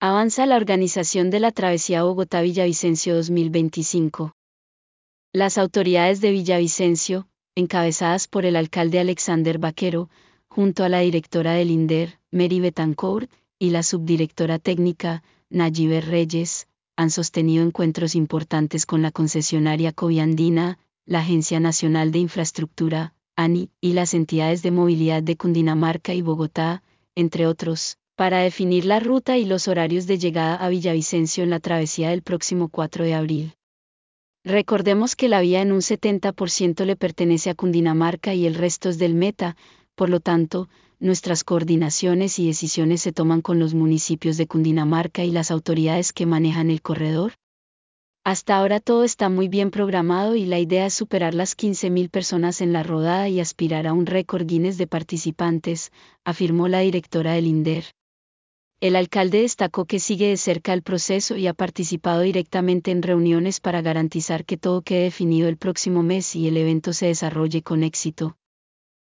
Avanza la organización de la Travesía Bogotá-Villavicencio 2025. Las autoridades de Villavicencio, encabezadas por el alcalde Alexander Vaquero, junto a la directora del INDER, Mary Betancourt, y la subdirectora técnica, Nayibe Reyes, han sostenido encuentros importantes con la concesionaria Coviandina, la Agencia Nacional de Infraestructura, ANI, y las entidades de movilidad de Cundinamarca y Bogotá, entre otros, para definir la ruta y los horarios de llegada a Villavicencio en la travesía del próximo 4 de abril. Recordemos que la vía en un 70% le pertenece a Cundinamarca y el resto es del Meta, por lo tanto, nuestras coordinaciones y decisiones se toman con los municipios de Cundinamarca y las autoridades que manejan el corredor. Hasta ahora todo está muy bien programado y la idea es superar las 15.000 personas en la rodada y aspirar a un récord Guinness de participantes, afirmó la directora del INDER. El alcalde destacó que sigue de cerca el proceso y ha participado directamente en reuniones para garantizar que todo quede definido el próximo mes y el evento se desarrolle con éxito.